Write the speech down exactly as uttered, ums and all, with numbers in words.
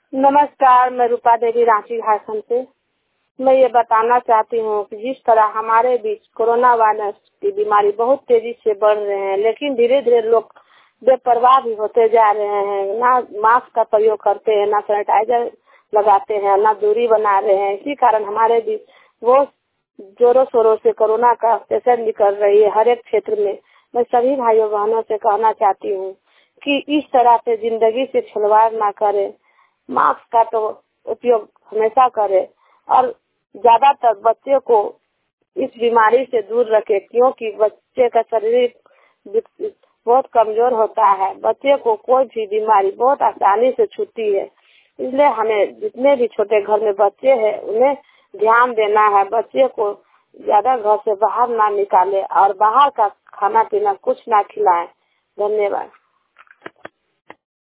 नमस्कार, मैं रूपा देवी रांची झारखंड से। मैं ये बताना चाहती हूँ कि जिस तरह हमारे बीच कोरोना वायरस की बीमारी बहुत तेजी से बढ़ रहे हैं, लेकिन धीरे धीरे लोग बेपरवाह भी होते जा रहे हैं। ना मास्क का प्रयोग करते हैं, ना सैनिटाइजर लगाते हैं, ना दूरी बना रहे हैं। इसी कारण हमारे बीच वो जोरों शोरों से कोरोना का पेशेंट निकल रही है हर एक क्षेत्र में। मैं सभी भाइयों बहनों से कहना चाहती हूँ कि इस तरह से जिंदगी से खिलवाड़ ना करें। मास्क का तो उपयोग हमेशा करें और ज्यादातर बच्चे को इस बीमारी से दूर रखें, क्योंकि बच्चे का शरीर बहुत कमजोर होता है। बच्चे को कोई भी बीमारी बहुत आसानी से छूती है, इसलिए हमें जितने भी छोटे घर में बच्चे हैं उन्हें ध्यान देना है। बच्चे को ज्यादा घर से बाहर ना निकाले और बाहर का खाना पीना कुछ ना खिलाएं। धन्यवाद।